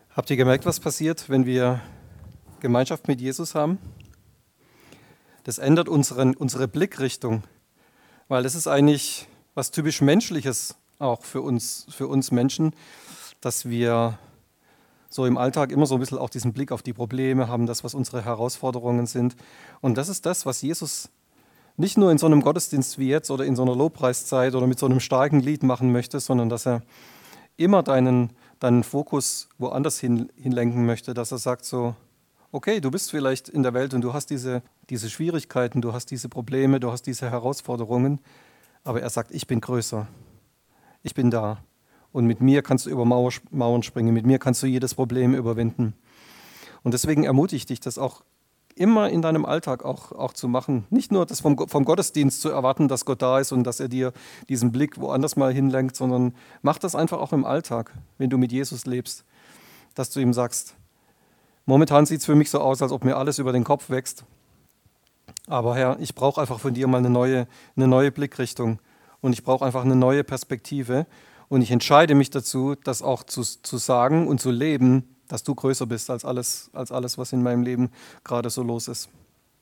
Habt ihr gemerkt, was passiert, wenn wir Gemeinschaft mit Jesus haben? Das ändert unsere Blickrichtung, weil das ist eigentlich was typisch Menschliches auch für uns Menschen, dass wir so im Alltag immer so ein bisschen auch diesen Blick auf die Probleme haben, das, was unsere Herausforderungen sind. Und das ist das, was Jesus nicht nur in so einem Gottesdienst wie jetzt oder in so einer Lobpreiszeit oder mit so einem starken Lied machen möchte, sondern dass er immer deinen Fokus woanders hinlenken möchte, dass er sagt so, okay, du bist vielleicht in der Welt und du hast diese Schwierigkeiten, du hast diese Probleme, du hast diese Herausforderungen, aber er sagt, ich bin größer, ich bin da und mit mir kannst du über Mauern springen, mit mir kannst du jedes Problem überwinden. Und deswegen ermutige ich dich, das auch immer in deinem Alltag auch zu machen. Nicht nur das vom Gottesdienst zu erwarten, dass Gott da ist und dass er dir diesen Blick woanders mal hinlenkt, sondern mach das einfach auch im Alltag, wenn du mit Jesus lebst, dass du ihm sagst, momentan sieht es für mich so aus, als ob mir alles über den Kopf wächst. Aber Herr, ich brauche einfach von dir mal eine neue Blickrichtung und ich brauche einfach eine neue Perspektive und ich entscheide mich dazu, das auch zu sagen und zu leben, dass du größer bist als alles, was in meinem Leben gerade so los ist.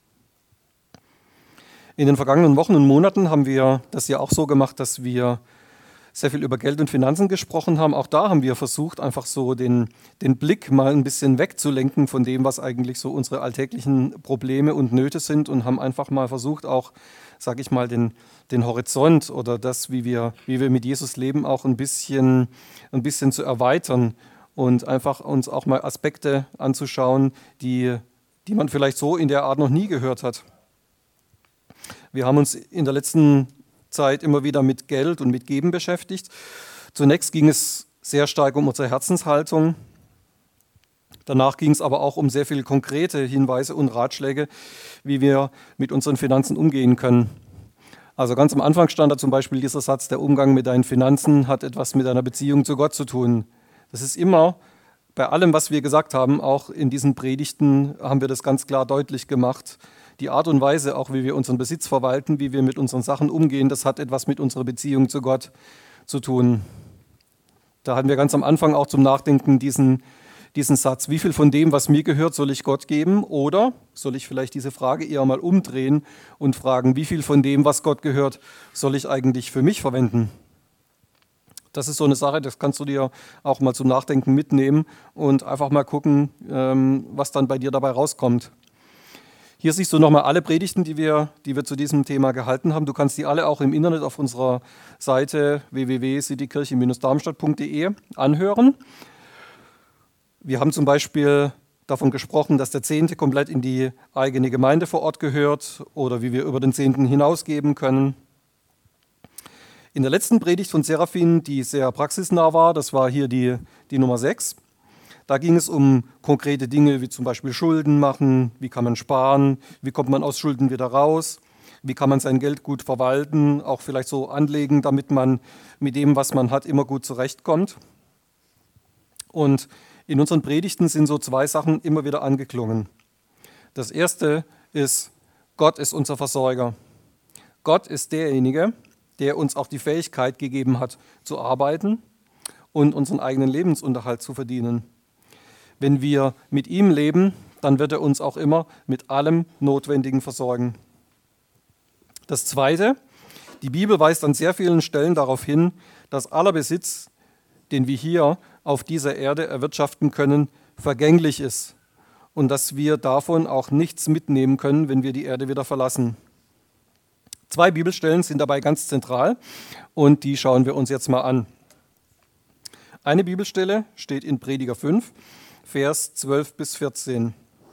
In den vergangenen Wochen und Monaten haben wir das ja auch so gemacht, dass wir sehr viel über Geld und Finanzen gesprochen haben. Auch da haben wir versucht, einfach so den Blick mal ein bisschen wegzulenken von dem, was eigentlich so unsere alltäglichen Probleme und Nöte sind und haben einfach mal versucht, auch, sage ich mal, den Horizont oder das, wie wir mit Jesus leben, auch ein bisschen zu erweitern und einfach uns auch mal Aspekte anzuschauen, die man vielleicht so in der Art noch nie gehört hat. Wir haben uns in der letzten Zeit immer wieder mit Geld und mit Geben beschäftigt. Zunächst ging es sehr stark um unsere Herzenshaltung. Danach ging es aber auch um sehr viele konkrete Hinweise und Ratschläge, wie wir mit unseren Finanzen umgehen können. Also ganz am Anfang stand da zum Beispiel dieser Satz, der Umgang mit deinen Finanzen hat etwas mit deiner Beziehung zu Gott zu tun. Das ist immer bei allem, was wir gesagt haben, auch in diesen Predigten haben wir das ganz klar deutlich gemacht. Die Art und Weise, auch wie wir unseren Besitz verwalten, wie wir mit unseren Sachen umgehen, das hat etwas mit unserer Beziehung zu Gott zu tun. Da hatten wir ganz am Anfang auch zum Nachdenken diesen Satz, wie viel von dem, was mir gehört, soll ich Gott geben? Oder soll ich vielleicht diese Frage eher mal umdrehen und fragen, wie viel von dem, was Gott gehört, soll ich eigentlich für mich verwenden? Das ist so eine Sache, das kannst du dir auch mal zum Nachdenken mitnehmen und einfach mal gucken, was dann bei dir dabei rauskommt. Hier siehst du nochmal alle Predigten, die wir zu diesem Thema gehalten haben. Du kannst die alle auch im Internet auf unserer Seite www.citykirche-darmstadt.de anhören. Wir haben zum Beispiel davon gesprochen, dass der Zehnte komplett in die eigene Gemeinde vor Ort gehört oder wie wir über den Zehnten hinausgeben können. In der letzten Predigt von Seraphin, die sehr praxisnah war, das war hier die Nummer 6, da ging es um konkrete Dinge wie zum Beispiel Schulden machen, wie kann man sparen, wie kommt man aus Schulden wieder raus, wie kann man sein Geld gut verwalten, auch vielleicht so anlegen, damit man mit dem, was man hat, immer gut zurechtkommt. Und in unseren Predigten sind so zwei Sachen immer wieder angeklungen. Das erste ist, Gott ist unser Versorger. Gott ist derjenige, der uns auch die Fähigkeit gegeben hat, zu arbeiten und unseren eigenen Lebensunterhalt zu verdienen. Wenn wir mit ihm leben, dann wird er uns auch immer mit allem Notwendigen versorgen. Das Zweite, die Bibel weist an sehr vielen Stellen darauf hin, dass aller Besitz, den wir hier auf dieser Erde erwirtschaften können, vergänglich ist und dass wir davon auch nichts mitnehmen können, wenn wir die Erde wieder verlassen. 2 Bibelstellen sind dabei ganz zentral und die schauen wir uns jetzt mal an. Eine Bibelstelle steht in Prediger 5, Vers 12 bis 14.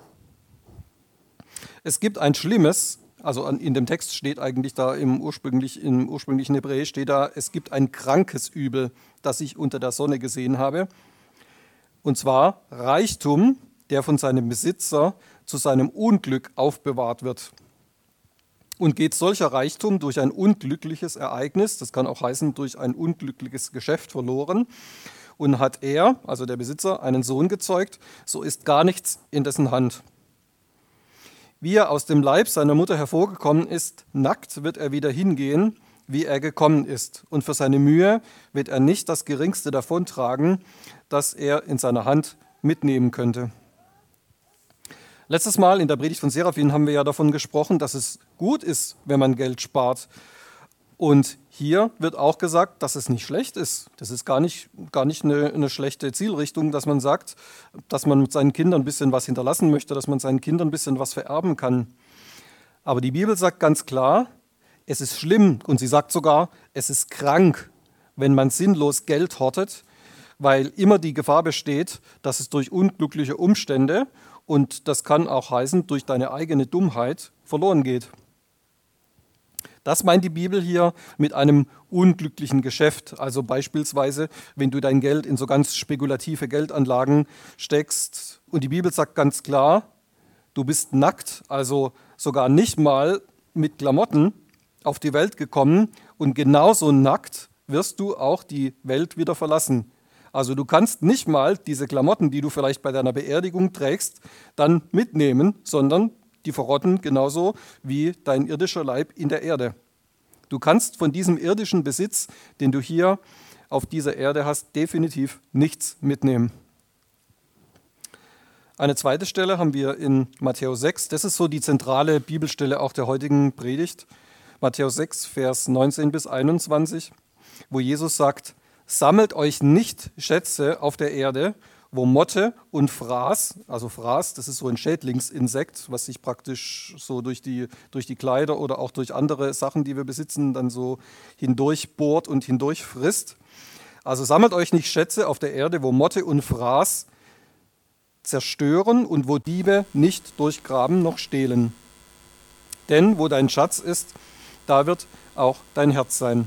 Es gibt ein schlimmes, also in dem Text steht eigentlich da im ursprünglichen Hebräisch steht da, es gibt ein krankes Übel, das ich unter der Sonne gesehen habe. Und zwar Reichtum, der von seinem Besitzer zu seinem Unglück aufbewahrt wird. Und geht solcher Reichtum durch ein unglückliches Ereignis, das kann auch heißen durch ein unglückliches Geschäft verloren, und hat er, also der Besitzer, einen Sohn gezeugt, so ist gar nichts in dessen Hand. Wie er aus dem Leib seiner Mutter hervorgekommen ist, nackt wird er wieder hingehen, wie er gekommen ist. Und für seine Mühe wird er nicht das Geringste davontragen, das er in seiner Hand mitnehmen könnte. Letztes Mal in der Predigt von Seraphin haben wir ja davon gesprochen, dass es gut ist, wenn man Geld spart. Und hier wird auch gesagt, dass es nicht schlecht ist. Das ist gar nicht eine schlechte Zielrichtung, dass man sagt, dass man mit seinen Kindern ein bisschen was hinterlassen möchte, dass man seinen Kindern ein bisschen was vererben kann. Aber die Bibel sagt ganz klar, es ist schlimm und sie sagt sogar, es ist krank, wenn man sinnlos Geld hortet, weil immer die Gefahr besteht, dass es durch unglückliche Umstände, und das kann auch heißen, durch deine eigene Dummheit verloren geht. Das meint die Bibel hier mit einem unglücklichen Geschäft. Also beispielsweise, wenn du dein Geld in so ganz spekulative Geldanlagen steckst. Und die Bibel sagt ganz klar, du bist nackt, also sogar nicht mal mit Klamotten auf die Welt gekommen. Und genauso nackt wirst du auch die Welt wieder verlassen. Also du kannst nicht mal diese Klamotten, die du vielleicht bei deiner Beerdigung trägst, dann mitnehmen, sondern die verrotten genauso wie dein irdischer Leib in der Erde. Du kannst von diesem irdischen Besitz, den du hier auf dieser Erde hast, definitiv nichts mitnehmen. Eine zweite Stelle haben wir in Matthäus 6. Das ist so die zentrale Bibelstelle auch der heutigen Predigt. Matthäus 6, Vers 19 bis 21, wo Jesus sagt, sammelt euch nicht Schätze auf der Erde, wo Motte und Fraß, also Fraß, das ist so ein Schädlingsinsekt, was sich praktisch so durch die Kleider oder auch durch andere Sachen, die wir besitzen, dann so hindurchbohrt und hindurch frisst. Also sammelt euch nicht Schätze auf der Erde, wo Motte und Fraß zerstören und wo Diebe nicht durchgraben noch stehlen. Denn wo dein Schatz ist, da wird auch dein Herz sein.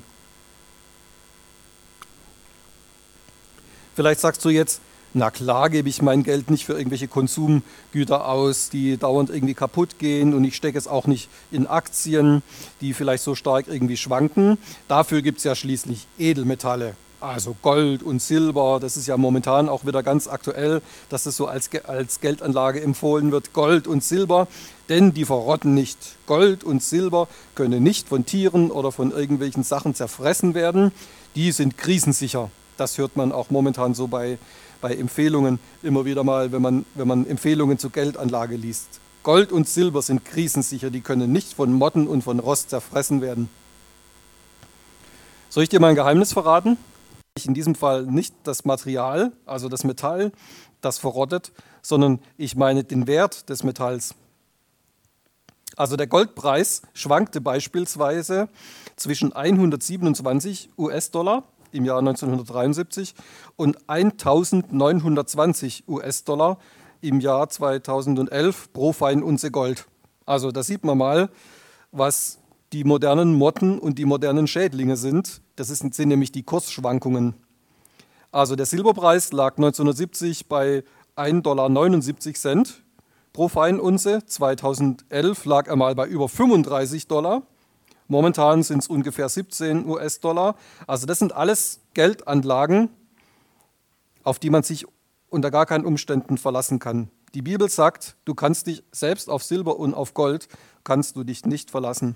Vielleicht sagst du jetzt, na klar gebe ich mein Geld nicht für irgendwelche Konsumgüter aus, die dauernd irgendwie kaputt gehen, und ich stecke es auch nicht in Aktien, die vielleicht so stark irgendwie schwanken. Dafür gibt es ja schließlich Edelmetalle, also Gold und Silber. Das ist ja momentan auch wieder ganz aktuell, dass es so als Geldanlage empfohlen wird, Gold und Silber, denn die verrotten nicht. Gold und Silber können nicht von Tieren oder von irgendwelchen Sachen zerfressen werden. Die sind krisensicher. Das hört man auch momentan so bei Empfehlungen immer wieder mal, wenn man Empfehlungen zur Geldanlage liest. Gold und Silber sind krisensicher, die können nicht von Motten und von Rost zerfressen werden. Soll ich dir mal ein Geheimnis verraten? In diesem Fall nicht das Material, also das Metall, das verrottet, sondern ich meine den Wert des Metalls. Also der Goldpreis schwankte beispielsweise zwischen 127 US-Dollar im Jahr 1973 und 1.920 US-Dollar im Jahr 2011 pro Feinunze Gold. Also da sieht man mal, was die modernen Motten und die modernen Schädlinge sind. Das sind nämlich die Kursschwankungen. Also der Silberpreis lag 1970 bei 1,79 Dollar pro Feinunze. 2011 lag er mal bei über 35 Dollar. Momentan sind es ungefähr 17 US-Dollar. Also das sind alles Geldanlagen, auf die man sich unter gar keinen Umständen verlassen kann. Die Bibel sagt, du kannst dich selbst auf Silber und auf Gold, kannst du dich nicht verlassen.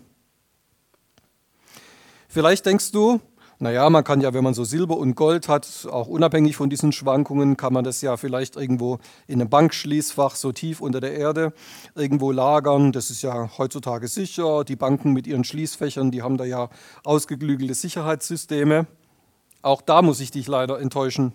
Vielleicht denkst du, naja, man kann ja, wenn man so Silber und Gold hat, auch unabhängig von diesen Schwankungen, kann man das ja vielleicht irgendwo in einem Bankschließfach so tief unter der Erde irgendwo lagern. Das ist ja heutzutage sicher. Die Banken mit ihren Schließfächern, die haben da ja ausgeklügelte Sicherheitssysteme. Auch da muss ich dich leider enttäuschen.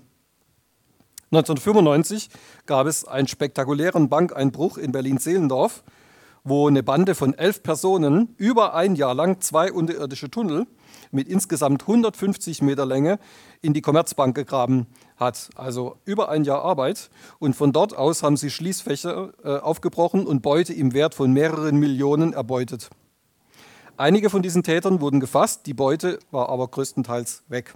1995 gab es einen spektakulären Bankeinbruch in Berlin-Zehlendorf, wo eine Bande von 11 Personen über ein Jahr lang 2 unterirdische Tunnel mit insgesamt 150 Meter Länge in die Commerzbank gegraben hat. Also über ein Jahr Arbeit. Und von dort aus haben sie Schließfächer aufgebrochen und Beute im Wert von mehreren Millionen erbeutet. Einige von diesen Tätern wurden gefasst, die Beute war aber größtenteils weg.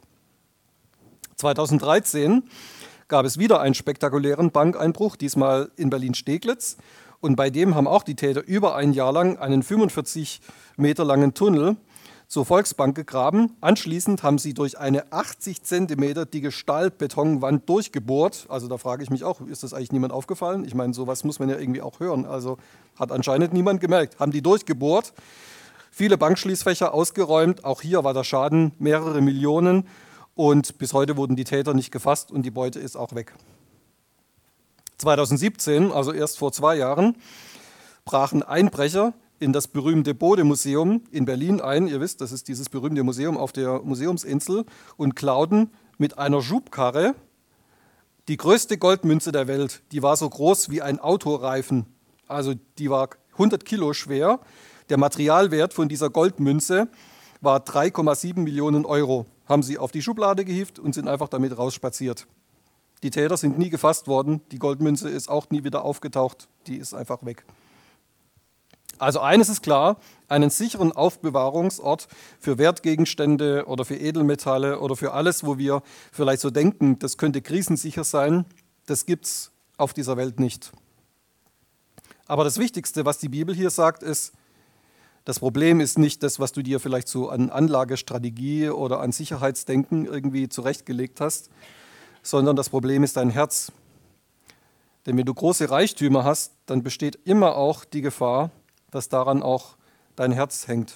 2013 gab es wieder einen spektakulären Bankeinbruch, diesmal in Berlin-Steglitz. Und bei dem haben auch die Täter über ein Jahr lang einen 45 Meter langen Tunnel zur Volksbank gegraben. Anschließend haben sie durch eine 80 Zentimeter dicke Stahlbetonwand durchgebohrt. Also da frage ich mich auch, ist das eigentlich niemand aufgefallen? Ich meine, sowas muss man ja irgendwie auch hören. Also hat anscheinend niemand gemerkt. Haben die durchgebohrt, viele Bankschließfächer ausgeräumt. Auch hier war der Schaden mehrere Millionen. Und bis heute wurden die Täter nicht gefasst und die Beute ist auch weg. 2017, also erst vor 2 Jahren, brachen Einbrecher in das berühmte Bode-Museum in Berlin ein. Ihr wisst, das ist dieses berühmte Museum auf der Museumsinsel, und klauten mit einer Schubkarre die größte Goldmünze der Welt. Die war so groß wie ein Autoreifen. Also die war 100 Kilo schwer. Der Materialwert von dieser Goldmünze war 3,7 Millionen Euro. Haben sie auf die Schublade gehievt und sind einfach damit rausspaziert. Die Täter sind nie gefasst worden. Die Goldmünze ist auch nie wieder aufgetaucht. Die ist einfach weg. Also eines ist klar: einen sicheren Aufbewahrungsort für Wertgegenstände oder für Edelmetalle oder für alles, wo wir vielleicht so denken, das könnte krisensicher sein, das gibt es auf dieser Welt nicht. Aber das Wichtigste, was die Bibel hier sagt, ist, das Problem ist nicht das, was du dir vielleicht so an Anlagestrategie oder an Sicherheitsdenken irgendwie zurechtgelegt hast, sondern das Problem ist dein Herz. Denn wenn du große Reichtümer hast, dann besteht immer auch die Gefahr, dass daran auch dein Herz hängt.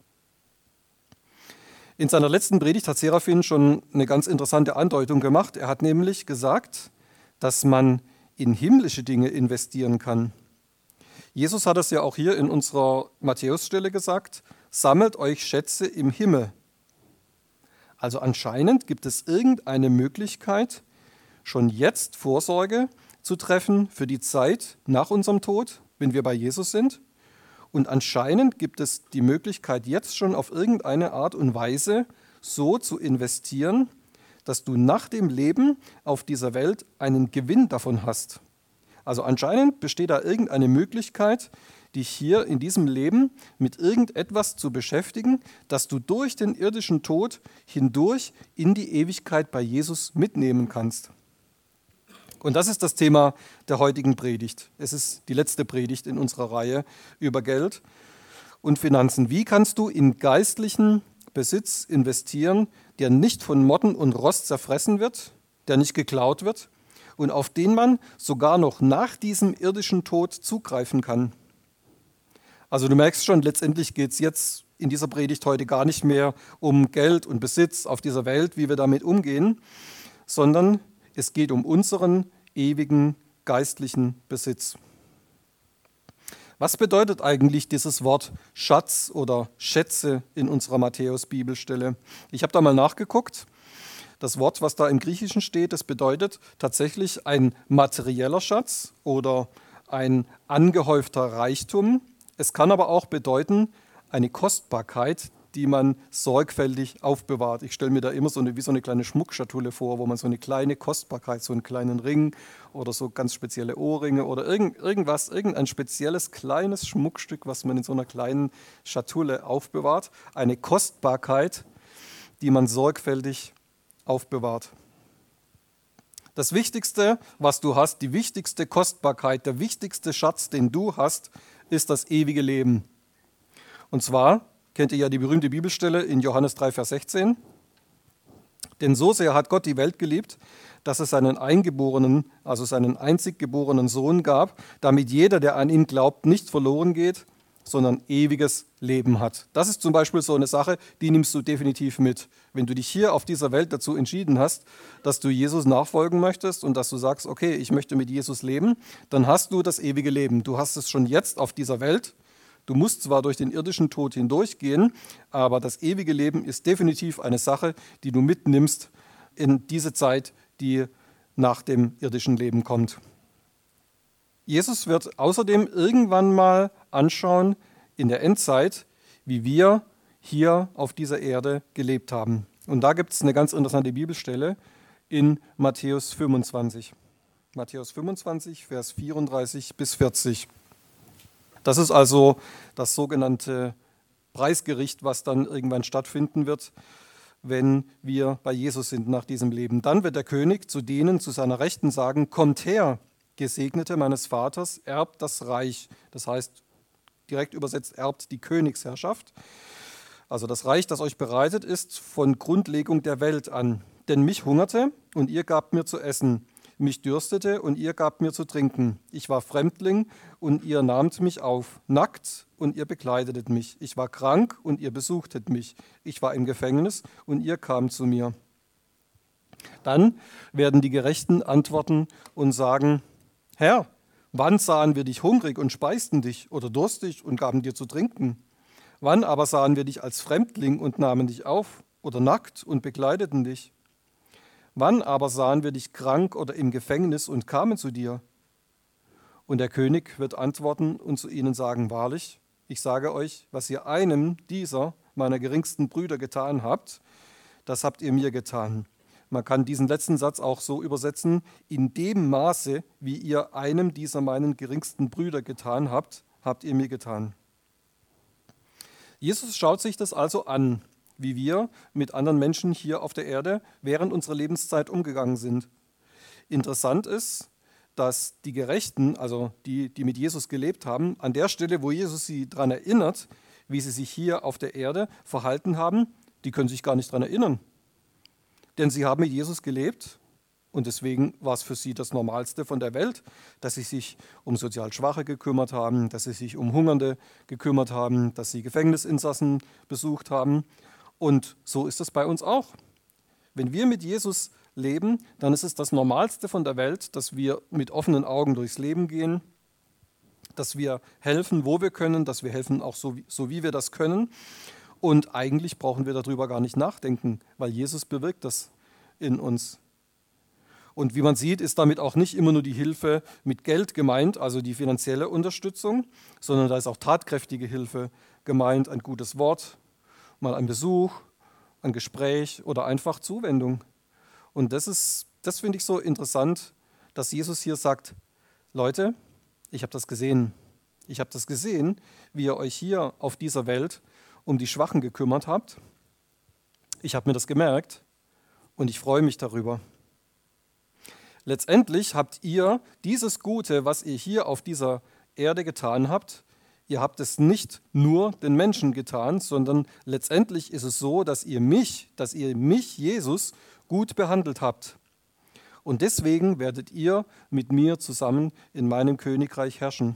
In seiner letzten Predigt hat Seraphin schon eine ganz interessante Andeutung gemacht. Er hat nämlich gesagt, dass man in himmlische Dinge investieren kann. Jesus hat es ja auch hier in unserer Matthäusstelle gesagt: Sammelt euch Schätze im Himmel. Also anscheinend gibt es irgendeine Möglichkeit, schon jetzt Vorsorge zu treffen für die Zeit nach unserem Tod, wenn wir bei Jesus sind. Und anscheinend gibt es die Möglichkeit, jetzt schon auf irgendeine Art und Weise so zu investieren, dass du nach dem Leben auf dieser Welt einen Gewinn davon hast. Also anscheinend besteht da irgendeine Möglichkeit, dich hier in diesem Leben mit irgendetwas zu beschäftigen, dass du durch den irdischen Tod hindurch in die Ewigkeit bei Jesus mitnehmen kannst. Und das ist das Thema der heutigen Predigt. Es ist die letzte Predigt in unserer Reihe über Geld und Finanzen. Wie kannst du in geistlichen Besitz investieren, der nicht von Motten und Rost zerfressen wird, der nicht geklaut wird und auf den man sogar noch nach diesem irdischen Tod zugreifen kann? Also du merkst schon, letztendlich geht es jetzt in dieser Predigt heute gar nicht mehr um Geld und Besitz auf dieser Welt, wie wir damit umgehen, sondern es geht um unseren ewigen geistlichen Besitz. Was bedeutet eigentlich dieses Wort Schatz oder Schätze in unserer Matthäus-Bibelstelle? Ich habe da mal nachgeguckt. Das Wort, was da im Griechischen steht, das bedeutet tatsächlich ein materieller Schatz oder ein angehäufter Reichtum. Es kann aber auch bedeuten eine Kostbarkeit, die man sorgfältig aufbewahrt. Ich stelle mir da immer wie so eine kleine Schmuckschatulle vor, wo man so eine kleine Kostbarkeit, so einen kleinen Ring oder so ganz spezielle Ohrringe oder irgendein spezielles kleines Schmuckstück, was man in so einer kleinen Schatulle aufbewahrt. Eine Kostbarkeit, die man sorgfältig aufbewahrt. Das Wichtigste, was du hast, die wichtigste Kostbarkeit, der wichtigste Schatz, den du hast, ist das ewige Leben. Und zwar kennt ihr ja die berühmte Bibelstelle in Johannes 3, Vers 16. Denn so sehr hat Gott die Welt geliebt, dass es seinen Eingeborenen, also seinen einzig geborenen Sohn gab, damit jeder, der an ihn glaubt, nicht verloren geht, sondern ewiges Leben hat. Das ist zum Beispiel so eine Sache, die nimmst du definitiv mit. Wenn du dich hier auf dieser Welt dazu entschieden hast, dass du Jesus nachfolgen möchtest und dass du sagst, okay, ich möchte mit Jesus leben, dann hast du das ewige Leben. Du hast es schon jetzt auf dieser Welt. Du musst zwar durch den irdischen Tod hindurchgehen, aber das ewige Leben ist definitiv eine Sache, die du mitnimmst in diese Zeit, die nach dem irdischen Leben kommt. Jesus wird außerdem irgendwann mal anschauen in der Endzeit, wie wir hier auf dieser Erde gelebt haben. Und da gibt es eine ganz interessante Bibelstelle in Matthäus 25. Matthäus 25, Vers 34 bis 40. Das ist also das sogenannte Preisgericht, was dann irgendwann stattfinden wird, wenn wir bei Jesus sind nach diesem Leben. Dann wird der König zu denen zu seiner Rechten sagen: Kommt her, Gesegnete meines Vaters, erbt das Reich. Das heißt, direkt übersetzt, erbt die Königsherrschaft. Also das Reich, das euch bereitet ist von Grundlegung der Welt an. Denn mich hungerte und ihr gabt mir zu essen. Mich dürstete und ihr gabt mir zu trinken. Ich war Fremdling und ihr nahmt mich auf. Nackt und ihr bekleidetet mich. Ich war krank und ihr besuchtet mich. Ich war im Gefängnis und ihr kamt zu mir. Dann werden die Gerechten antworten und sagen: Herr, wann sahen wir dich hungrig und speisten dich oder durstig und gaben dir zu trinken? Wann aber sahen wir dich als Fremdling und nahmen dich auf oder nackt und bekleideten dich? Wann aber sahen wir dich krank oder im Gefängnis und kamen zu dir? Und der König wird antworten und zu ihnen sagen, wahrlich, ich sage euch, was ihr einem dieser meiner geringsten Brüder getan habt, das habt ihr mir getan. Man kann diesen letzten Satz auch so übersetzen, in dem Maße, wie ihr einem dieser meinen geringsten Brüder getan habt, habt ihr mir getan. Jesus schaut sich das also an, wie wir mit anderen Menschen hier auf der Erde während unserer Lebenszeit umgegangen sind. Interessant ist, dass die Gerechten, also die mit Jesus gelebt haben, an der Stelle, wo Jesus sie daran erinnert, wie sie sich hier auf der Erde verhalten haben, die können sich gar nicht daran erinnern. Denn sie haben mit Jesus gelebt und deswegen war es für sie das Normalste von der Welt, dass sie sich um sozial Schwache gekümmert haben, dass sie sich um Hungernde gekümmert haben, dass sie Gefängnisinsassen besucht haben. Und so ist es bei uns auch. Wenn wir mit Jesus leben, dann ist es das Normalste von der Welt, dass wir mit offenen Augen durchs Leben gehen, dass wir helfen, wo wir können, dass wir helfen auch so wie wir das können. Und eigentlich brauchen wir darüber gar nicht nachdenken, weil Jesus bewirkt das in uns. Und wie man sieht, ist damit auch nicht immer nur die Hilfe mit Geld gemeint, also die finanzielle Unterstützung, sondern da ist auch tatkräftige Hilfe gemeint, ein gutes Wort, mal ein Besuch, ein Gespräch oder einfach Zuwendung. Und das finde ich so interessant, dass Jesus hier sagt, Leute, ich habe das gesehen. Ich habe das gesehen, wie ihr euch hier auf dieser Welt um die Schwachen gekümmert habt. Ich habe mir das gemerkt und ich freue mich darüber. Letztendlich habt ihr dieses Gute, was ihr hier auf dieser Erde getan habt, ihr habt es nicht nur den Menschen getan, sondern letztendlich ist es so, dass ihr mich, Jesus, gut behandelt habt. Und deswegen werdet ihr mit mir zusammen in meinem Königreich herrschen.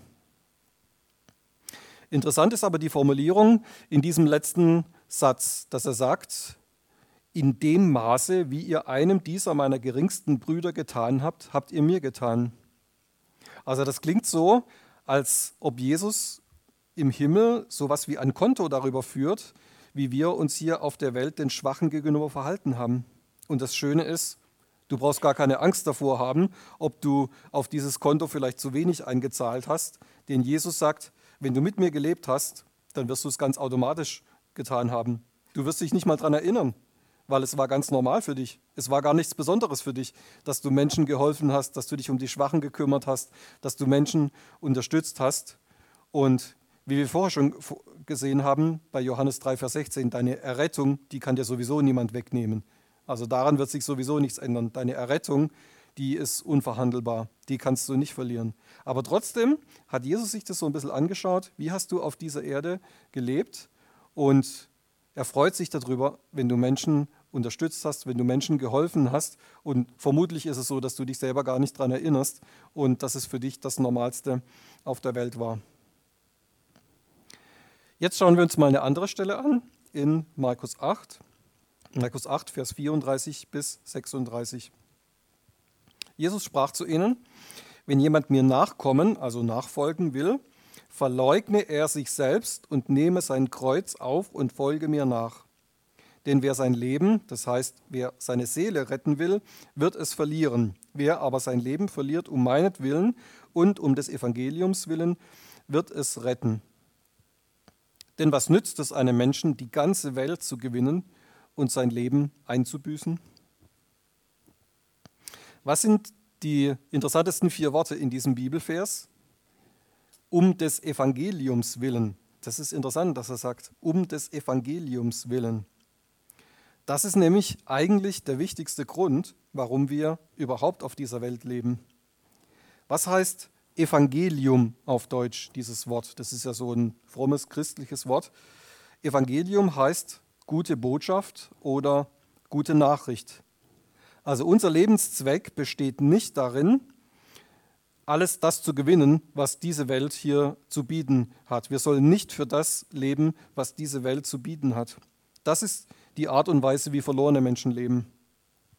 Interessant ist aber die Formulierung in diesem letzten Satz, dass er sagt, in dem Maße, wie ihr einem dieser meiner geringsten Brüder getan habt, habt ihr mir getan. Also das klingt so, als ob Jesus im Himmel sowas wie ein Konto darüber führt, wie wir uns hier auf der Welt den Schwachen gegenüber verhalten haben. Und das Schöne ist, du brauchst gar keine Angst davor haben, ob du auf dieses Konto vielleicht zu wenig eingezahlt hast. Denn Jesus sagt, wenn du mit mir gelebt hast, dann wirst du es ganz automatisch getan haben. Du wirst dich nicht mal daran erinnern, weil es war ganz normal für dich. Es war gar nichts Besonderes für dich, dass du Menschen geholfen hast, dass du dich um die Schwachen gekümmert hast, dass du Menschen unterstützt hast. Und wie wir vorher schon gesehen haben, bei Johannes 3, Vers 16, deine Errettung, die kann dir sowieso niemand wegnehmen. Also daran wird sich sowieso nichts ändern. Deine Errettung, die ist unverhandelbar, die kannst du nicht verlieren. Aber trotzdem hat Jesus sich das so ein bisschen angeschaut, wie hast du auf dieser Erde gelebt, und er freut sich darüber, wenn du Menschen unterstützt hast, wenn du Menschen geholfen hast, und vermutlich ist es so, dass du dich selber gar nicht daran erinnerst und dass es für dich das Normalste auf der Welt war. Jetzt schauen wir uns mal eine andere Stelle an, in Markus 8, Vers 34 bis 36. Jesus sprach zu ihnen, wenn jemand mir nachkommen, also nachfolgen will, verleugne er sich selbst und nehme sein Kreuz auf und folge mir nach. Denn wer sein Leben, das heißt, wer seine Seele retten will, wird es verlieren. Wer aber sein Leben verliert um meinetwillen und um des Evangeliums willen, wird es retten. Denn was nützt es einem Menschen, die ganze Welt zu gewinnen und sein Leben einzubüßen? Was sind die interessantesten 4 Worte in diesem Bibelvers? Um des Evangeliums willen. Das ist interessant, dass er sagt, um des Evangeliums willen. Das ist nämlich eigentlich der wichtigste Grund, warum wir überhaupt auf dieser Welt leben. Was heißt Evangelium auf Deutsch, dieses Wort? Das ist ja so ein frommes christliches Wort. Evangelium heißt gute Botschaft oder gute Nachricht. Also unser Lebenszweck besteht nicht darin, alles das zu gewinnen, was diese Welt hier zu bieten hat. Wir sollen nicht für das leben, was diese Welt zu bieten hat. Das ist die Art und Weise, wie verlorene Menschen leben.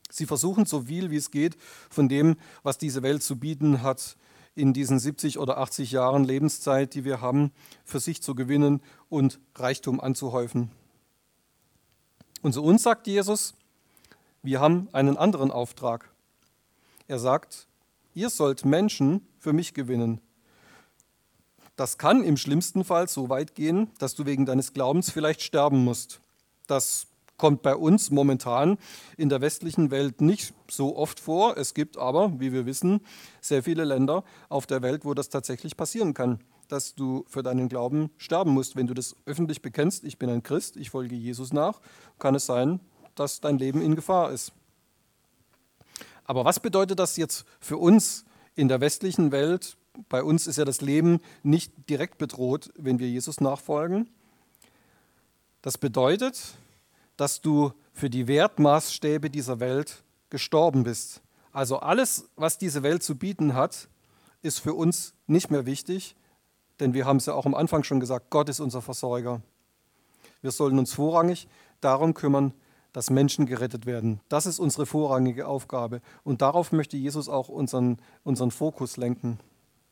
Sie versuchen so viel wie es geht von dem, was diese Welt zu bieten hat, in diesen 70 oder 80 Jahren Lebenszeit, die wir haben, für sich zu gewinnen und Reichtum anzuhäufen. Und zu uns sagt Jesus, wir haben einen anderen Auftrag. Er sagt, ihr sollt Menschen für mich gewinnen. Das kann im schlimmsten Fall so weit gehen, dass du wegen deines Glaubens vielleicht sterben musst. Das kommt bei uns momentan in der westlichen Welt nicht so oft vor. Es gibt aber, wie wir wissen, sehr viele Länder auf der Welt, wo das tatsächlich passieren kann, dass du für deinen Glauben sterben musst. Wenn du das öffentlich bekennst, ich bin ein Christ, ich folge Jesus nach, kann es sein, dass dein Leben in Gefahr ist. Aber was bedeutet das jetzt für uns in der westlichen Welt? Bei uns ist ja das Leben nicht direkt bedroht, wenn wir Jesus nachfolgen. Das bedeutet, dass du für die Wertmaßstäbe dieser Welt gestorben bist. Also alles, was diese Welt zu bieten hat, ist für uns nicht mehr wichtig, denn wir haben es ja auch am Anfang schon gesagt, Gott ist unser Versorger. Wir sollen uns vorrangig darum kümmern, dass Menschen gerettet werden. Das ist unsere vorrangige Aufgabe und darauf möchte Jesus auch unseren Fokus lenken.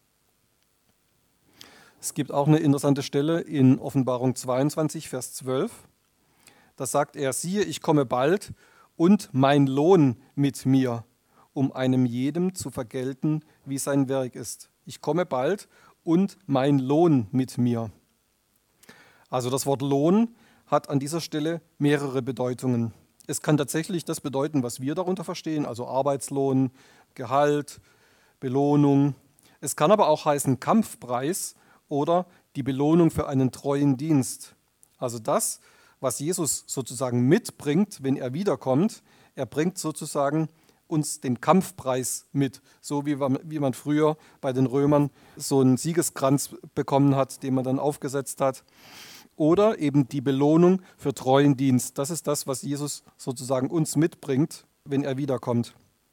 Es gibt auch eine interessante Stelle in Offenbarung 22, Vers 12. Da sagt er, siehe, ich komme bald und mein Lohn mit mir, um einem jedem zu vergelten, wie sein Werk ist. Ich komme bald und mein Lohn mit mir. Also das Wort Lohn hat an dieser Stelle mehrere Bedeutungen. Es kann tatsächlich das bedeuten, was wir darunter verstehen, also Arbeitslohn, Gehalt, Belohnung. Es kann aber auch heißen Kampfpreis oder die Belohnung für einen treuen Dienst. Also das, was Jesus sozusagen mitbringt, wenn er wiederkommt, er bringt sozusagen uns den Kampfpreis mit, so wie man früher bei den Römern so einen Siegeskranz bekommen hat, den man dann aufgesetzt hat. Oder eben die Belohnung für treuen Dienst. Das ist das, was Jesus sozusagen uns mitbringt, wenn er wiederkommt.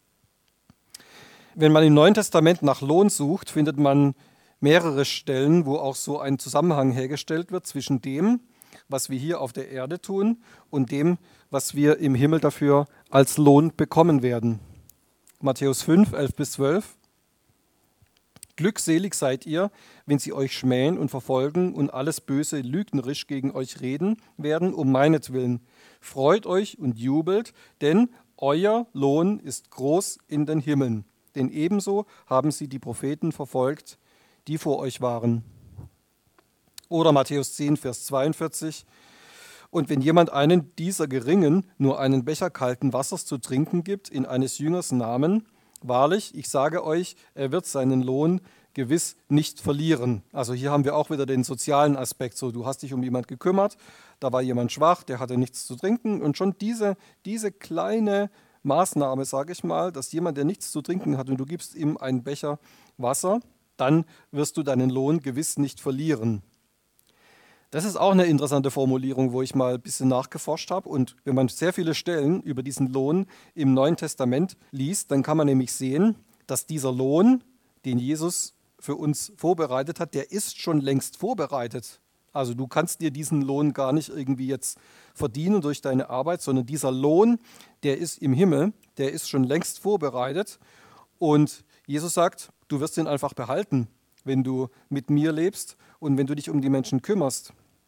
Wenn man im Neuen Testament nach Lohn sucht, findet man mehrere Stellen, wo auch so ein Zusammenhang hergestellt wird zwischen dem, was wir hier auf der Erde tun und dem, was wir im Himmel dafür als Lohn bekommen werden. Matthäus 5, 11 bis 12. Glückselig seid ihr, wenn sie euch schmähen und verfolgen und alles Böse lügnerisch gegen euch reden werden, um meinetwillen. Freut euch und jubelt, denn euer Lohn ist groß in den Himmeln. Denn ebenso haben sie die Propheten verfolgt, die vor euch waren. Oder Matthäus 10, Vers 42. Und wenn jemand einen dieser Geringen nur einen Becher kalten Wassers zu trinken gibt, in eines Jüngers Namen, wahrlich, ich sage euch, er wird seinen Lohn gewiss nicht verlieren. Also hier haben wir auch wieder den sozialen Aspekt. So, du hast dich um jemanden gekümmert, da war jemand schwach, der hatte nichts zu trinken. Und schon diese kleine Maßnahme, sage ich mal, dass jemand, der nichts zu trinken hat und du gibst ihm einen Becher Wasser, dann wirst du deinen Lohn gewiss nicht verlieren. Das ist auch eine interessante Formulierung, wo ich mal ein bisschen nachgeforscht habe. Und wenn man sehr viele Stellen über diesen Lohn im Neuen Testament liest, dann kann man nämlich sehen, dass dieser Lohn, den Jesus für uns vorbereitet hat, der ist schon längst vorbereitet. Also du kannst dir diesen Lohn gar nicht irgendwie jetzt verdienen durch deine Arbeit, sondern dieser Lohn, der ist im Himmel, der ist schon längst vorbereitet. Und Jesus sagt, du wirst ihn einfach behalten, wenn du mit mir lebst und wenn du dich um die Menschen kümmerst.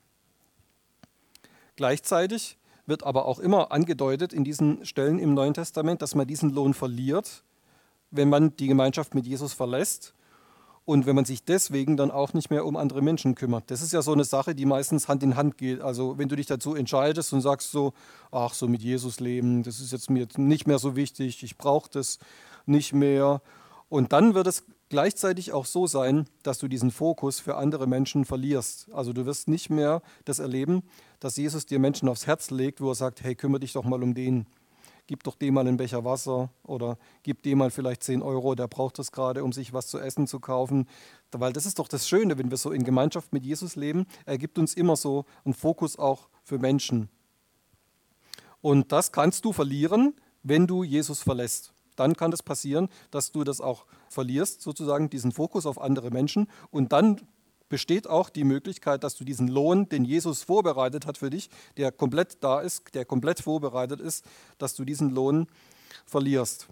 Gleichzeitig wird aber auch immer angedeutet in diesen Stellen im Neuen Testament, dass man diesen Lohn verliert, wenn man die Gemeinschaft mit Jesus verlässt und wenn man sich deswegen dann auch nicht mehr um andere Menschen kümmert. Das ist ja so eine Sache, die meistens Hand in Hand geht. Also wenn du dich dazu entscheidest und sagst so, ach so mit Jesus leben, das ist jetzt mir nicht mehr so wichtig, ich brauche das nicht mehr. Und dann wird es gleichzeitig auch so sein, dass du diesen Fokus für andere Menschen verlierst. Also du wirst nicht mehr das erleben, dass Jesus dir Menschen aufs Herz legt, wo er sagt, hey, kümmere dich doch mal um den. Gib doch dem mal einen Becher Wasser oder gib dem mal vielleicht 10 Euro, der braucht das gerade, um sich was zu essen zu kaufen. Weil das ist doch das Schöne, wenn wir so in Gemeinschaft mit Jesus leben. Er gibt uns immer so einen Fokus auch für Menschen. Und das kannst du verlieren, wenn du Jesus verlässt. Dann kann es passieren, dass du das auch verlierst, sozusagen diesen Fokus auf andere Menschen. Und dann besteht auch die Möglichkeit, dass du diesen Lohn, den Jesus vorbereitet hat für dich, der komplett da ist, der komplett vorbereitet ist, dass du diesen Lohn verlierst.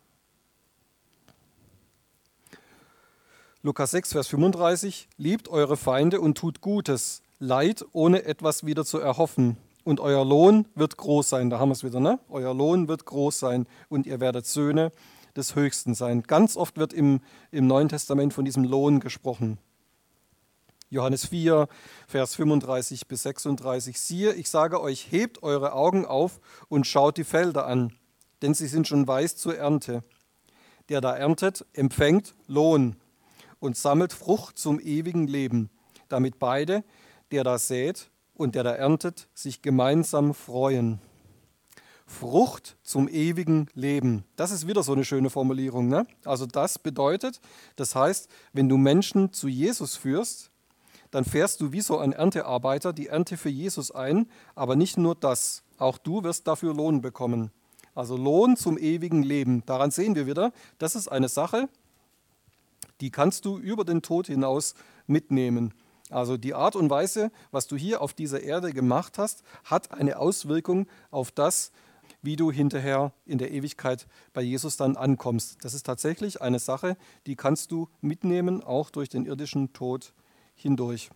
Lukas 6, Vers 35, liebt eure Feinde und tut Gutes, Leid, ohne etwas wieder zu erhoffen. Und euer Lohn wird groß sein. Da haben wir es wieder, ne? Euer Lohn wird groß sein und ihr werdet Söhne des Höchsten sein. Ganz oft wird im Neuen Testament von diesem Lohn gesprochen. Johannes 4, Vers 35 bis 36. Siehe, ich sage euch, hebt eure Augen auf und schaut die Felder an, denn sie sind schon weiß zur Ernte. Der da erntet, empfängt Lohn und sammelt Frucht zum ewigen Leben, damit beide, der da sät und der da erntet, sich gemeinsam freuen. Frucht zum ewigen Leben. Das ist wieder so eine schöne Formulierung, ne? Also das bedeutet, das heißt, wenn du Menschen zu Jesus führst, dann fährst du wie so ein Erntearbeiter die Ernte für Jesus ein, aber nicht nur das, auch du wirst dafür Lohn bekommen. Also Lohn zum ewigen Leben. Daran sehen wir wieder, das ist eine Sache, die kannst du über den Tod hinaus mitnehmen. Also die Art und Weise, was du hier auf dieser Erde gemacht hast, hat eine Auswirkung auf das, wie du hinterher in der Ewigkeit bei Jesus dann ankommst. Das ist tatsächlich eine Sache, die kannst du mitnehmen, auch durch den irdischen Tod hindurch.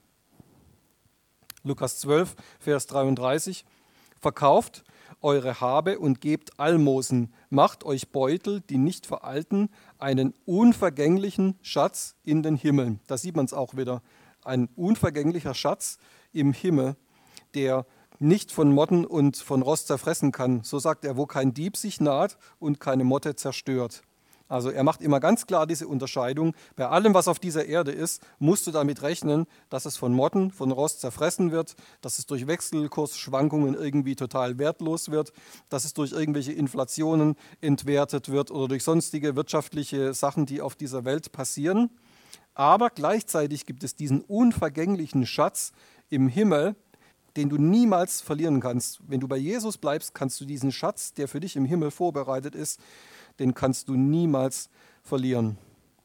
Lukas 12, Vers 33. Verkauft eure Habe und gebt Almosen, macht euch Beutel, die nicht veralten, einen unvergänglichen Schatz in den Himmeln. Da sieht man es auch wieder. Ein unvergänglicher Schatz im Himmel, der nicht von Motten und von Rost zerfressen kann. So sagt er, wo kein Dieb sich naht und keine Motte zerstört. Also er macht immer ganz klar diese Unterscheidung. Bei allem, was auf dieser Erde ist, musst du damit rechnen, dass es von Motten, von Rost zerfressen wird, dass es durch Wechselkursschwankungen irgendwie total wertlos wird, dass es durch irgendwelche Inflationen entwertet wird oder durch sonstige wirtschaftliche Sachen, die auf dieser Welt passieren. Aber gleichzeitig gibt es diesen unvergänglichen Schatz im Himmel, den du niemals verlieren kannst. Wenn du bei Jesus bleibst, kannst du diesen Schatz, der für dich im Himmel vorbereitet ist, den kannst du niemals verlieren.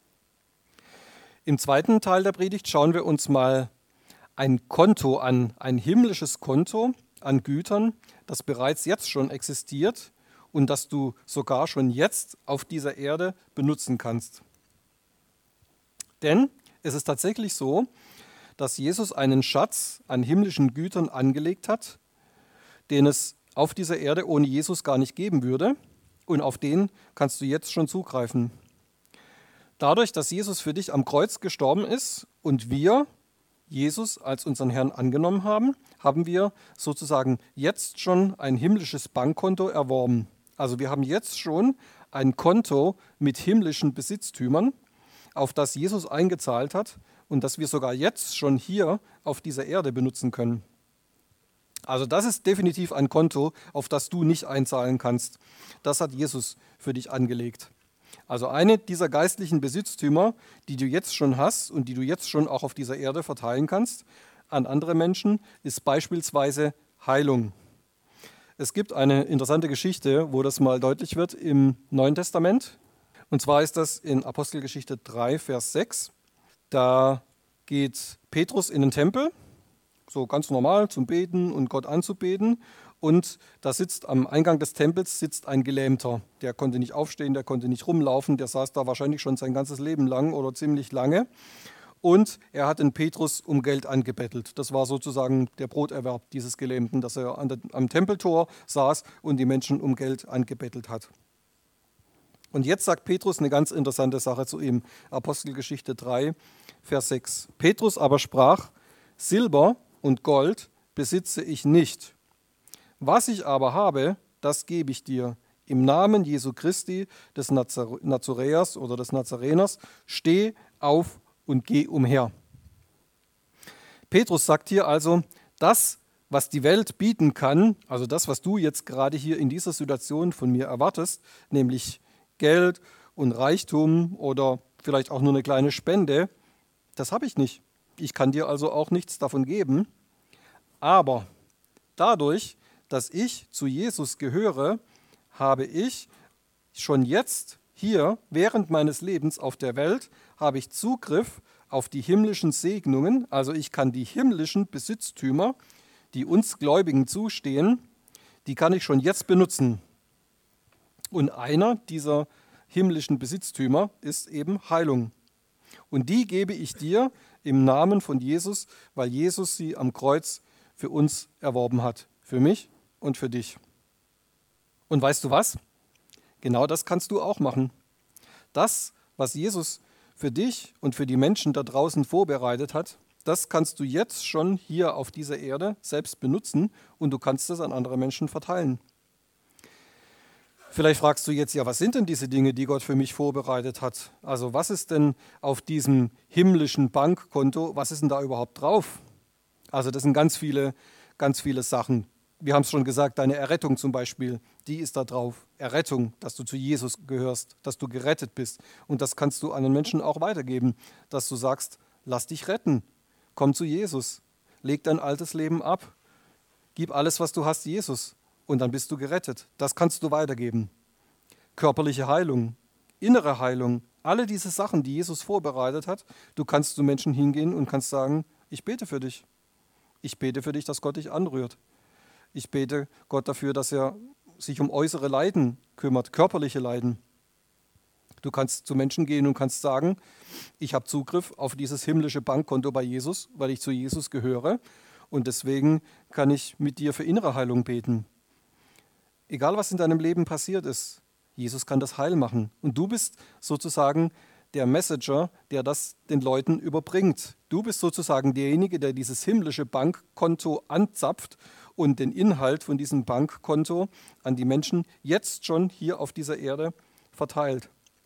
Im zweiten Teil der Predigt schauen wir uns mal ein Konto an, ein himmlisches Konto an Gütern, das bereits jetzt schon existiert und das du sogar schon jetzt auf dieser Erde benutzen kannst. Denn es ist tatsächlich so, dass Jesus einen Schatz an himmlischen Gütern angelegt hat, den es auf dieser Erde ohne Jesus gar nicht geben würde. Und auf den kannst du jetzt schon zugreifen. Dadurch, dass Jesus für dich am Kreuz gestorben ist und wir Jesus als unseren Herrn angenommen haben, haben wir sozusagen jetzt schon ein himmlisches Bankkonto erworben. Also wir haben jetzt schon ein Konto mit himmlischen Besitztümern, auf das Jesus eingezahlt hat und das wir sogar jetzt schon hier auf dieser Erde benutzen können. Also das ist definitiv ein Konto, auf das du nicht einzahlen kannst. Das hat Jesus für dich angelegt. Also eine dieser geistlichen Besitztümer, die du jetzt schon hast und die du jetzt schon auch auf dieser Erde verteilen kannst an andere Menschen, ist beispielsweise Heilung. Es gibt eine interessante Geschichte, wo das mal deutlich wird im Neuen Testament. Und zwar ist das in Apostelgeschichte 3, Vers 6. Da geht Petrus in den Tempel, so ganz normal zum Beten und Gott anzubeten. Und da sitzt am Eingang des Tempels sitzt ein Gelähmter. Der konnte nicht aufstehen, der konnte nicht rumlaufen, der saß da wahrscheinlich schon sein ganzes Leben lang oder ziemlich lange. Und er hat den Petrus um Geld angebettelt. Das war sozusagen der Broterwerb dieses Gelähmten, dass er am Tempeltor saß und die Menschen um Geld angebettelt hat. Und jetzt sagt Petrus eine ganz interessante Sache zu ihm. Apostelgeschichte 3, Vers 6. Petrus aber sprach: Silber und Gold besitze ich nicht. Was ich aber habe, das gebe ich dir. Im Namen Jesu Christi, des Nazaräers oder des Nazareners, steh auf und geh umher. Petrus sagt hier also, das, was die Welt bieten kann, also das, was du jetzt gerade hier in dieser Situation von mir erwartest, nämlich Geld und Reichtum oder vielleicht auch nur eine kleine Spende, das habe ich nicht. Ich kann dir also auch nichts davon geben. Aber dadurch, dass ich zu Jesus gehöre, habe ich schon jetzt hier während meines Lebens auf der Welt, habe ich Zugriff auf die himmlischen Segnungen. Also ich kann die himmlischen Besitztümer, die uns Gläubigen zustehen, die kann ich schon jetzt benutzen. Und einer dieser himmlischen Besitztümer ist eben Heilung. Und die gebe ich dir im Namen von Jesus, weil Jesus sie am Kreuz für uns erworben hat. Für mich und für dich. Und weißt du was? Genau das kannst du auch machen. Das, was Jesus für dich und für die Menschen da draußen vorbereitet hat, das kannst du jetzt schon hier auf dieser Erde selbst benutzen und du kannst es an andere Menschen verteilen. Vielleicht fragst du jetzt, ja, was sind denn diese Dinge, die Gott für mich vorbereitet hat? Also was ist denn auf diesem himmlischen Bankkonto, was ist denn da überhaupt drauf? Also das sind ganz viele Sachen. Wir haben es schon gesagt, deine Errettung zum Beispiel, die ist da drauf. Errettung, dass du zu Jesus gehörst, dass du gerettet bist. Und das kannst du anderen Menschen auch weitergeben, dass du sagst, lass dich retten, komm zu Jesus, leg dein altes Leben ab, gib alles, was du hast, Jesus. Und dann bist du gerettet. Das kannst du weitergeben. Körperliche Heilung, innere Heilung, alle diese Sachen, die Jesus vorbereitet hat, du kannst zu Menschen hingehen und kannst sagen, ich bete für dich. Ich bete für dich, dass Gott dich anrührt. Ich bete Gott dafür, dass er sich um äußere Leiden kümmert, körperliche Leiden. Du kannst zu Menschen gehen und kannst sagen, ich habe Zugriff auf dieses himmlische Bankkonto bei Jesus, weil ich zu Jesus gehöre und deswegen kann ich mit dir für innere Heilung beten. Egal, was in deinem Leben passiert ist, Jesus kann das heil machen. Und du bist sozusagen der Messenger, der das den Leuten überbringt. Du bist sozusagen derjenige, der dieses himmlische Bankkonto anzapft und den Inhalt von diesem Bankkonto an die Menschen jetzt schon hier auf dieser Erde verteilt.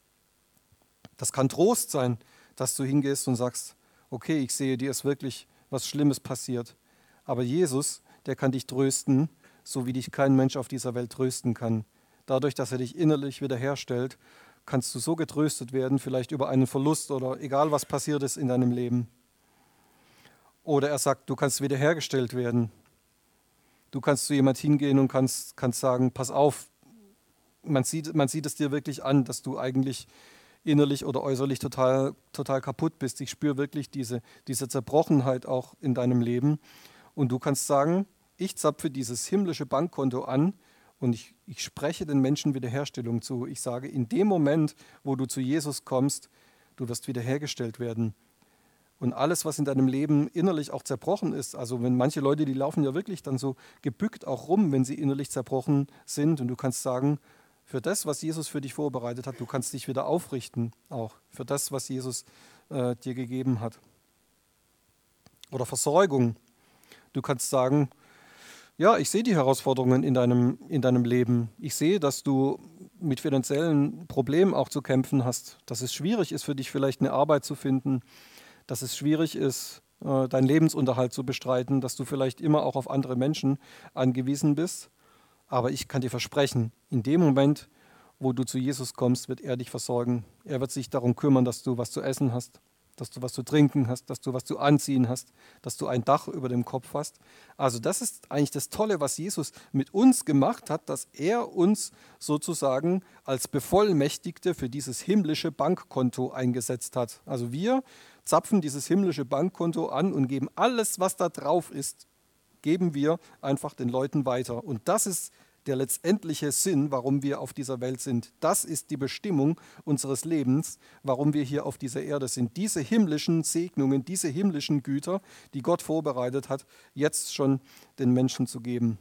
Das kann Trost sein, dass du hingehst und sagst, okay, ich sehe, dir ist wirklich was Schlimmes passiert. Aber Jesus, der kann dich trösten, so wie dich kein Mensch auf dieser Welt trösten kann. Dadurch, dass er dich innerlich wiederherstellt, kannst du so getröstet werden, vielleicht über einen Verlust oder egal was passiert ist in deinem Leben. Oder er sagt, du kannst wiederhergestellt werden. Du kannst zu jemand hingehen und kannst sagen, pass auf, man sieht es dir wirklich an, dass du eigentlich innerlich oder äußerlich total kaputt bist. Ich spüre wirklich diese Zerbrochenheit auch in deinem Leben. Und du kannst sagen, ich zapfe dieses himmlische Bankkonto an und ich spreche den Menschen Wiederherstellung zu. Ich sage, in dem Moment, wo du zu Jesus kommst, du wirst wiederhergestellt werden. Und alles, was in deinem Leben innerlich auch zerbrochen ist, also wenn manche Leute, die laufen ja wirklich dann so gebückt auch rum, wenn sie innerlich zerbrochen sind. Und du kannst sagen, für das, was Jesus für dich vorbereitet hat, du kannst dich wieder aufrichten, auch für das, was Jesus dir gegeben hat. Oder Versorgung. Du kannst sagen, ja, ich sehe die Herausforderungen in deinem Leben. Ich sehe, dass du mit finanziellen Problemen auch zu kämpfen hast, dass es schwierig ist für dich vielleicht eine Arbeit zu finden, dass es schwierig ist, deinen Lebensunterhalt zu bestreiten, dass du vielleicht immer auch auf andere Menschen angewiesen bist. Aber ich kann dir versprechen, in dem Moment, wo du zu Jesus kommst, wird er dich versorgen. Er wird sich darum kümmern, dass du was zu essen hast, dass du was zu trinken hast, dass du was zu anziehen hast, dass du ein Dach über dem Kopf hast. Also das ist eigentlich das Tolle, was Jesus mit uns gemacht hat, dass er uns sozusagen als Bevollmächtigte für dieses himmlische Bankkonto eingesetzt hat. Also wir zapfen dieses himmlische Bankkonto an und geben alles, was da drauf ist, geben wir einfach den Leuten weiter. Und das ist der letztendliche Sinn, warum wir auf dieser Welt sind. Das ist die Bestimmung unseres Lebens, warum wir hier auf dieser Erde sind. Diese himmlischen Segnungen, diese himmlischen Güter, die Gott vorbereitet hat, jetzt schon den Menschen zu geben.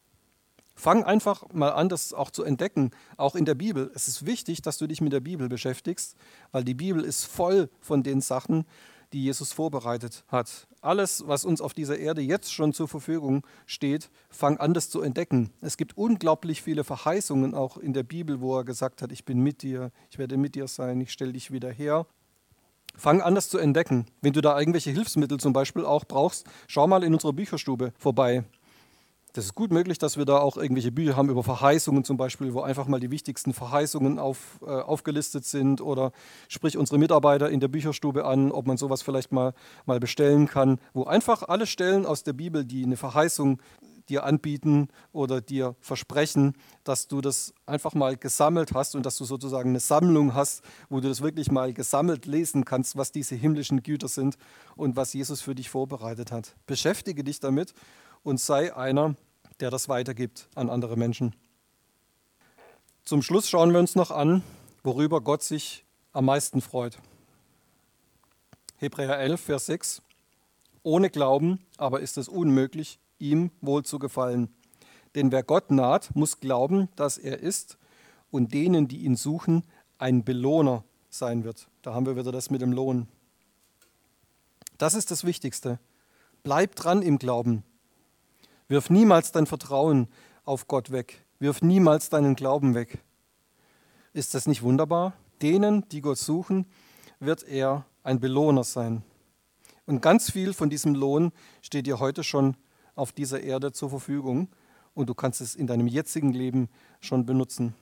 Fang einfach mal an, das auch zu entdecken, auch in der Bibel. Es ist wichtig, dass du dich mit der Bibel beschäftigst, weil die Bibel ist voll von den Sachen, die Jesus vorbereitet hat. Alles, was uns auf dieser Erde jetzt schon zur Verfügung steht, fang an, das zu entdecken. Es gibt unglaublich viele Verheißungen auch in der Bibel, wo er gesagt hat, ich bin mit dir, ich werde mit dir sein, ich stelle dich wieder her. Fang an, das zu entdecken. Wenn du da irgendwelche Hilfsmittel zum Beispiel auch brauchst, schau mal in unserer Bücherstube vorbei. Das ist gut möglich, dass wir da auch irgendwelche Bücher haben über Verheißungen zum Beispiel, wo einfach mal die wichtigsten Verheißungen aufgelistet sind, oder sprich unsere Mitarbeiter in der Bücherstube an, ob man sowas vielleicht mal bestellen kann, wo einfach alle Stellen aus der Bibel, die eine Verheißung dir anbieten oder dir versprechen, dass du das einfach mal gesammelt hast und dass du sozusagen eine Sammlung hast, wo du das wirklich mal gesammelt lesen kannst, was diese himmlischen Güter sind und was Jesus für dich vorbereitet hat. Beschäftige dich damit und sei einer, der das weitergibt an andere Menschen. Zum Schluss schauen wir uns noch an, worüber Gott sich am meisten freut. Hebräer 11, Vers 6. Ohne Glauben aber ist es unmöglich, ihm wohl zu gefallen. Denn wer Gott naht, muss glauben, dass er ist und denen, die ihn suchen, ein Belohner sein wird. Da haben wir wieder das mit dem Lohn. Das ist das Wichtigste. Bleib dran im Glauben. Wirf niemals dein Vertrauen auf Gott weg. Wirf niemals deinen Glauben weg. Ist das nicht wunderbar? Denen, die Gott suchen, wird er ein Belohner sein. Und ganz viel von diesem Lohn steht dir heute schon auf dieser Erde zur Verfügung und du kannst es in deinem jetzigen Leben schon benutzen.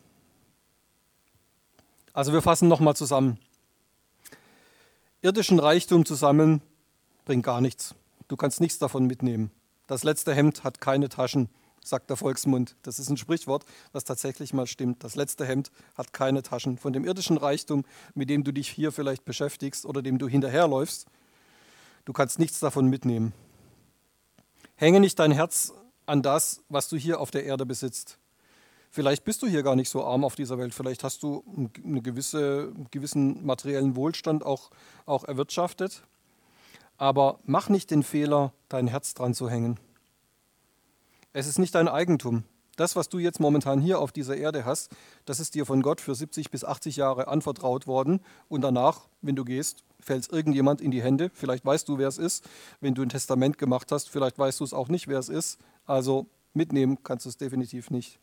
Also wir fassen nochmal zusammen. Irdischen Reichtum zu sammeln, bringt gar nichts. Du kannst nichts davon mitnehmen. Das letzte Hemd hat keine Taschen, sagt der Volksmund. Das ist ein Sprichwort, was tatsächlich mal stimmt. Das letzte Hemd hat keine Taschen. Von dem irdischen Reichtum, mit dem du dich hier vielleicht beschäftigst oder dem du hinterherläufst, du kannst nichts davon mitnehmen. Hänge nicht dein Herz an das, was du hier auf der Erde besitzt. Vielleicht bist du hier gar nicht so arm auf dieser Welt. Vielleicht hast du einen gewissen materiellen Wohlstand auch erwirtschaftet. Aber mach nicht den Fehler, dein Herz dran zu hängen. Es ist nicht dein Eigentum. Das, was du jetzt momentan hier auf dieser Erde hast, das ist dir von Gott für 70 bis 80 Jahre anvertraut worden. Und danach, wenn du gehst, fällt es irgendjemand in die Hände. Vielleicht weißt du, wer es ist. Wenn du ein Testament gemacht hast, vielleicht weißt du es auch nicht, wer es ist. Also mitnehmen kannst du es definitiv nicht.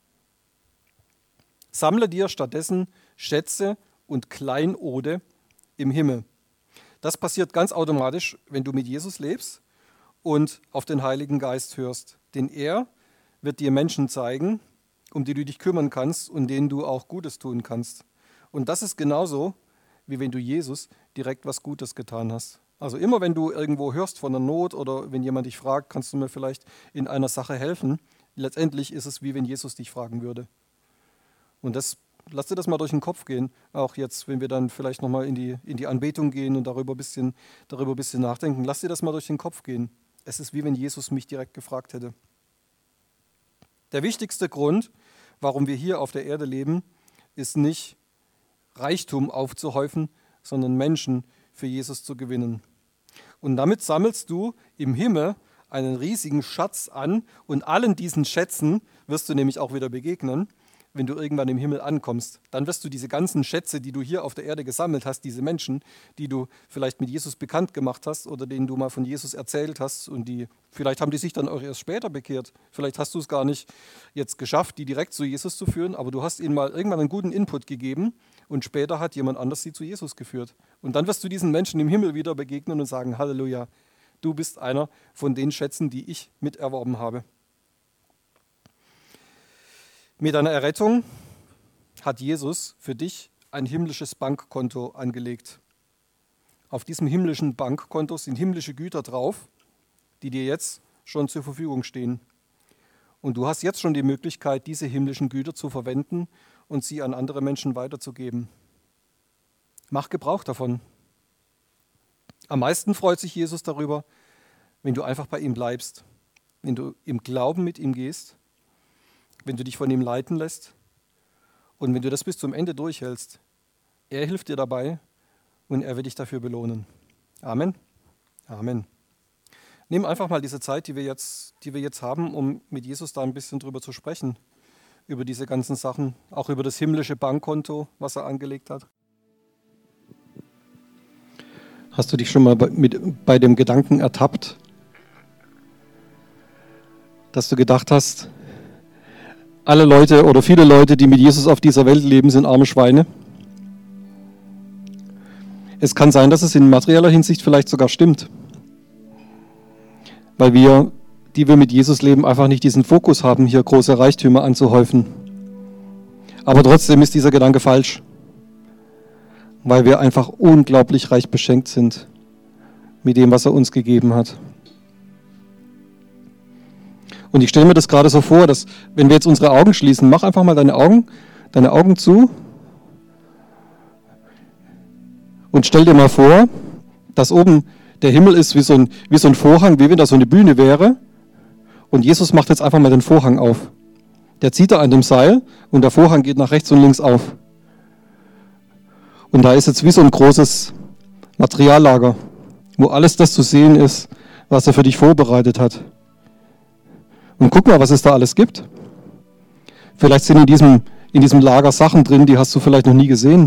Sammle dir stattdessen Schätze und Kleinode im Himmel. Das passiert ganz automatisch, wenn du mit Jesus lebst und auf den Heiligen Geist hörst. Denn er wird dir Menschen zeigen, um die du dich kümmern kannst und denen du auch Gutes tun kannst. Und das ist genauso, wie wenn du Jesus direkt was Gutes getan hast. Also immer wenn du irgendwo hörst von einer Not oder wenn jemand dich fragt, kannst du mir vielleicht in einer Sache helfen, letztendlich ist es wie wenn Jesus dich fragen würde. Und lass dir das mal durch den Kopf gehen, auch jetzt, wenn wir dann vielleicht nochmal in die Anbetung gehen und darüber ein bisschen nachdenken. Lass dir das mal durch den Kopf gehen. Es ist wie wenn Jesus mich direkt gefragt hätte. Der wichtigste Grund, warum wir hier auf der Erde leben, ist nicht Reichtum aufzuhäufen, sondern Menschen für Jesus zu gewinnen. Und damit sammelst du im Himmel einen riesigen Schatz an und allen diesen Schätzen wirst du nämlich auch wieder begegnen, wenn du irgendwann im Himmel ankommst. Dann wirst du diese ganzen Schätze, die du hier auf der Erde gesammelt hast, diese Menschen, die du vielleicht mit Jesus bekannt gemacht hast oder denen du mal von Jesus erzählt hast und vielleicht haben die sich dann auch erst später bekehrt. Vielleicht hast du es gar nicht jetzt geschafft, die direkt zu Jesus zu führen, aber du hast ihnen mal irgendwann einen guten Input gegeben und später hat jemand anders sie zu Jesus geführt. Und dann wirst du diesen Menschen im Himmel wieder begegnen und sagen, Halleluja, du bist einer von den Schätzen, die ich miterworben habe. Mit deiner Errettung hat Jesus für dich ein himmlisches Bankkonto angelegt. Auf diesem himmlischen Bankkonto sind himmlische Güter drauf, die dir jetzt schon zur Verfügung stehen. Und du hast jetzt schon die Möglichkeit, diese himmlischen Güter zu verwenden und sie an andere Menschen weiterzugeben. Mach Gebrauch davon. Am meisten freut sich Jesus darüber, wenn du einfach bei ihm bleibst, wenn du im Glauben mit ihm gehst, wenn du dich von ihm leiten lässt und wenn du das bis zum Ende durchhältst. Er hilft dir dabei und er wird dich dafür belohnen. Amen. Amen. Nimm einfach mal diese Zeit, die wir jetzt haben, um mit Jesus da ein bisschen drüber zu sprechen, über diese ganzen Sachen, auch über das himmlische Bankkonto, was er angelegt hat. Hast du dich schon mal bei dem Gedanken ertappt, dass du gedacht hast, alle Leute oder viele Leute, die mit Jesus auf dieser Welt leben, sind arme Schweine? Es kann sein, dass es in materieller Hinsicht vielleicht sogar stimmt, weil wir, die wir mit Jesus leben, einfach nicht diesen Fokus haben, hier große Reichtümer anzuhäufen. Aber trotzdem ist dieser Gedanke falsch, weil wir einfach unglaublich reich beschenkt sind mit dem, was er uns gegeben hat. Und ich stelle mir das gerade so vor, dass wenn wir jetzt unsere Augen schließen, mach einfach mal deine Augen zu und stell dir mal vor, dass oben der Himmel ist wie so ein Vorhang, wie wenn da so eine Bühne wäre und Jesus macht jetzt einfach mal den Vorhang auf. Der zieht da an dem Seil und der Vorhang geht nach rechts und links auf. Und da ist jetzt wie so ein großes Materiallager, wo alles das zu sehen ist, was er für dich vorbereitet hat. Und guck mal, was es da alles gibt. Vielleicht sind in diesem Lager Sachen drin, die hast du vielleicht noch nie gesehen.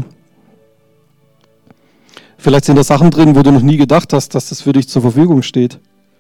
Vielleicht sind da Sachen drin, wo du noch nie gedacht hast, dass das für dich zur Verfügung steht.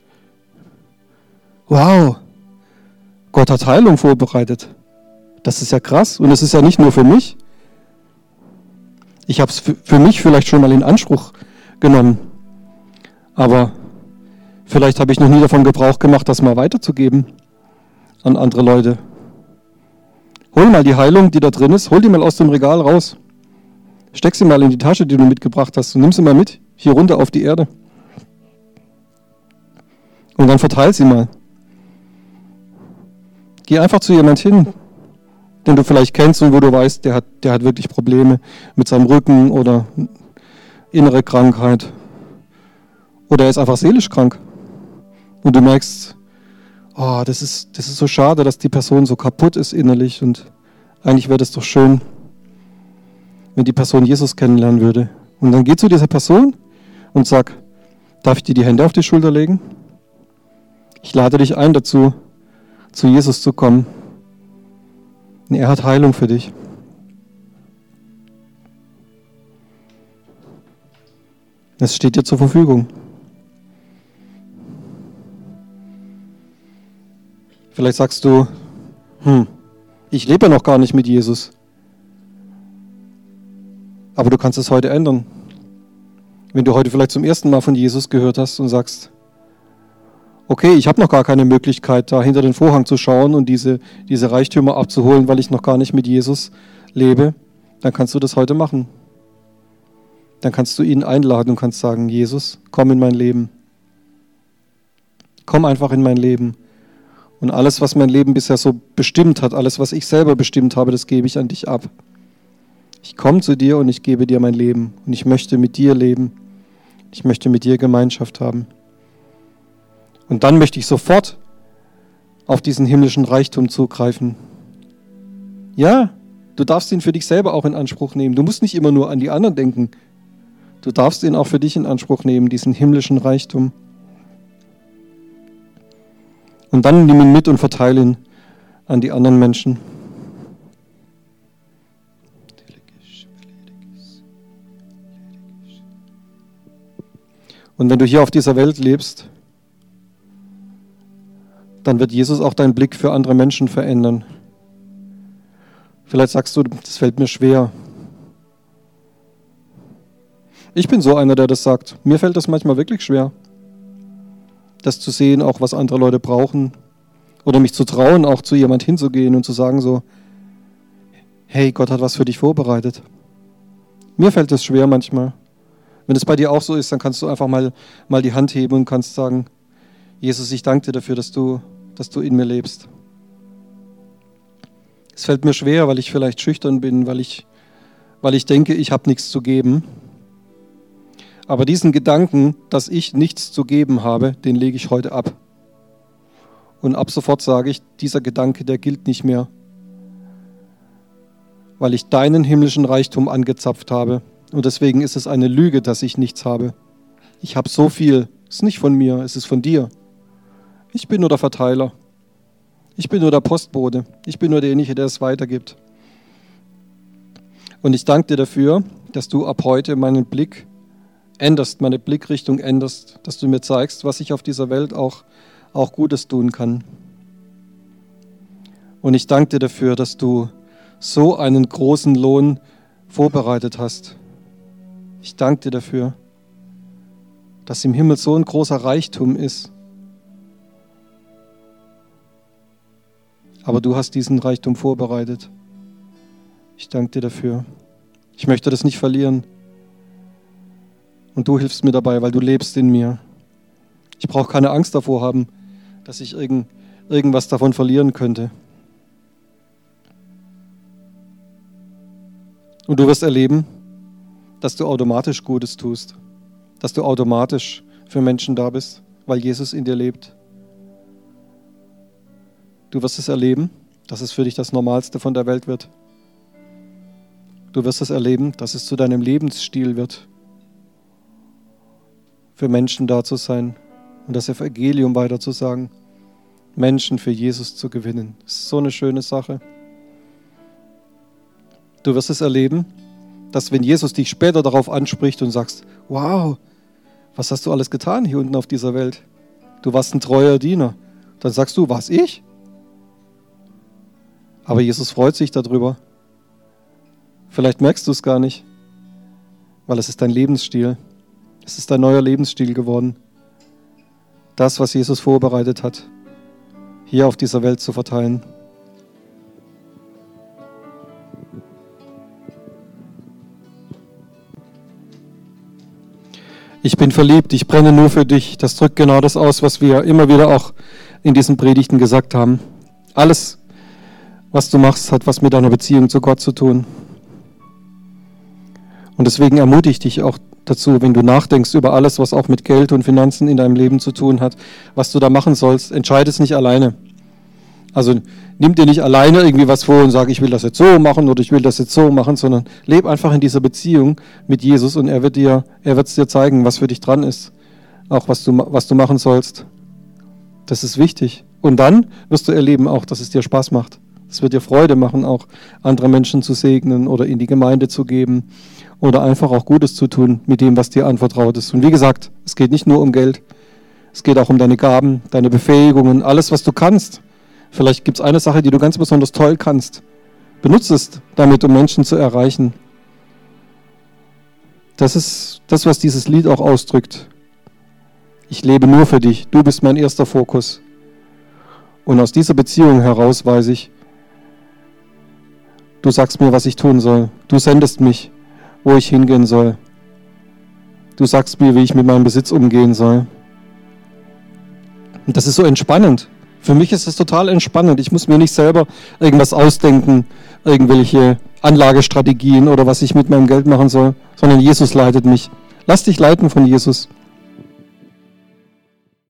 Wow, Gott hat Heilung vorbereitet. Das ist ja krass und das ist ja nicht nur für mich. Ich habe es für mich vielleicht schon mal in Anspruch genommen, aber vielleicht habe ich noch nie davon Gebrauch gemacht, das mal weiterzugeben an andere Leute. Hol mal die Heilung, die da drin ist, hol die mal aus dem Regal raus. Steck sie mal in die Tasche, die du mitgebracht hast und nimm sie mal mit, hier runter auf die Erde. Und dann verteil sie mal. Geh einfach zu jemand hin, den du vielleicht kennst und wo du weißt, der hat wirklich Probleme mit seinem Rücken oder innere Krankheit. Oder er ist einfach seelisch krank. Und du merkst, oh, das ist so schade, dass die Person so kaputt ist innerlich und eigentlich wäre das doch schön, wenn die Person Jesus kennenlernen würde. Und dann geh zu dieser Person und sag, darf ich dir die Hände auf die Schulter legen? Ich lade dich ein dazu, zu Jesus zu kommen. Und er hat Heilung für dich. Es steht dir zur Verfügung. Vielleicht sagst du, ich lebe ja noch gar nicht mit Jesus. Aber du kannst es heute ändern. Wenn du heute vielleicht zum ersten Mal von Jesus gehört hast und sagst, okay, ich habe noch gar keine Möglichkeit, da hinter den Vorhang zu schauen und diese Reichtümer abzuholen, weil ich noch gar nicht mit Jesus lebe, dann kannst du das heute machen. Dann kannst du ihn einladen und kannst sagen, Jesus, komm in mein Leben. Komm einfach in mein Leben. Und alles, was mein Leben bisher so bestimmt hat, alles, was ich selber bestimmt habe, das gebe ich an dich ab. Ich komme zu dir und ich gebe dir mein Leben. Und ich möchte mit dir leben. Ich möchte mit dir Gemeinschaft haben. Und dann möchte ich sofort auf diesen himmlischen Reichtum zugreifen. Ja, du darfst ihn für dich selber auch in Anspruch nehmen. Du musst nicht immer nur an die anderen denken. Du darfst ihn auch für dich in Anspruch nehmen, diesen himmlischen Reichtum. Und dann nimm ihn mit und verteile ihn an die anderen Menschen. Und wenn du hier auf dieser Welt lebst, dann wird Jesus auch deinen Blick für andere Menschen verändern. Vielleicht sagst du, das fällt mir schwer. Ich bin so einer, der das sagt. Mir fällt das manchmal wirklich schwer, das zu sehen, auch was andere Leute brauchen. Oder mich zu trauen, auch zu jemand hinzugehen und zu sagen so, hey, Gott hat was für dich vorbereitet. Mir fällt das schwer manchmal. Wenn es bei dir auch so ist, dann kannst du einfach mal die Hand heben und kannst sagen, Jesus, ich danke dir dafür, dass du in mir lebst. Es fällt mir schwer, weil ich vielleicht schüchtern bin, weil ich denke, ich habe nichts zu geben. Aber diesen Gedanken, dass ich nichts zu geben habe, den lege ich heute ab. Und ab sofort sage ich, dieser Gedanke, der gilt nicht mehr, weil ich deinen himmlischen Reichtum angezapft habe. Und deswegen ist es eine Lüge, dass ich nichts habe. Ich habe so viel. Es ist nicht von mir, es ist von dir. Ich bin nur der Verteiler. Ich bin nur der Postbote. Ich bin nur derjenige, der es weitergibt. Und ich danke dir dafür, dass du ab heute meinen Blick änderst, meine Blickrichtung änderst, dass du mir zeigst, was ich auf dieser Welt auch Gutes tun kann. Und ich danke dir dafür, dass du so einen großen Lohn vorbereitet hast. Ich danke dir dafür, dass im Himmel so ein großer Reichtum ist. Aber du hast diesen Reichtum vorbereitet. Ich danke dir dafür. Ich möchte das nicht verlieren. Und du hilfst mir dabei, weil du lebst in mir. Ich brauche keine Angst davor haben, dass ich irgendwas davon verlieren könnte. Und du wirst erleben, dass du automatisch Gutes tust. Dass du automatisch für Menschen da bist, weil Jesus in dir lebt. Du wirst es erleben dass es für dich das Normalste von der Welt wird. Du wirst es erleben, dass es zu deinem Lebensstil wird, für Menschen da zu sein und das Evangelium weiterzusagen, Menschen für Jesus zu gewinnen. Das ist so eine schöne Sache. Du wirst es erleben, dass wenn Jesus dich später darauf anspricht und sagst, wow, was hast du alles getan hier unten auf dieser Welt? Du warst ein treuer Diener. Dann sagst du, was, ich? Aber Jesus freut sich darüber. Vielleicht merkst du es gar nicht, weil es ist dein Lebensstil. Es ist dein neuer Lebensstil geworden. Das, was Jesus vorbereitet hat, hier auf dieser Welt zu verteilen. Ich bin verliebt, ich brenne nur für dich. Das drückt genau das aus, was wir immer wieder auch in diesen Predigten gesagt haben. Alles, was du machst, hat was mit deiner Beziehung zu Gott zu tun. Und deswegen ermutige ich dich auch dazu, wenn du nachdenkst über alles, was auch mit Geld und Finanzen in deinem Leben zu tun hat, was du da machen sollst, entscheide es nicht alleine. Also nimm dir nicht alleine irgendwie was vor und sag, ich will das jetzt so machen oder ich will das jetzt so machen, sondern leb einfach in dieser Beziehung mit Jesus und er wird es dir zeigen, was für dich dran ist, auch was du machen sollst. Das ist wichtig. Und dann wirst du erleben auch, dass es dir Spaß macht. Es wird dir Freude machen, auch andere Menschen zu segnen oder in die Gemeinde zu geben oder einfach auch Gutes zu tun mit dem, was dir anvertraut ist. Und wie gesagt, es geht nicht nur um Geld, es geht auch um deine Gaben, deine Befähigungen, alles, was du kannst. Vielleicht gibt es eine Sache, die du ganz besonders toll kannst. Benutze es damit, um Menschen zu erreichen. Das ist das, was dieses Lied auch ausdrückt. Ich lebe nur für dich, du bist mein erster Fokus. Und aus dieser Beziehung heraus weiß ich, du sagst mir, was ich tun soll. Du sendest mich, wo ich hingehen soll. Du sagst mir, wie ich mit meinem Besitz umgehen soll. Und das ist so entspannend. Für mich ist es total entspannend. Ich muss mir nicht selber irgendwas ausdenken, irgendwelche Anlagestrategien oder was ich mit meinem Geld machen soll, sondern Jesus leitet mich. Lass dich leiten von Jesus.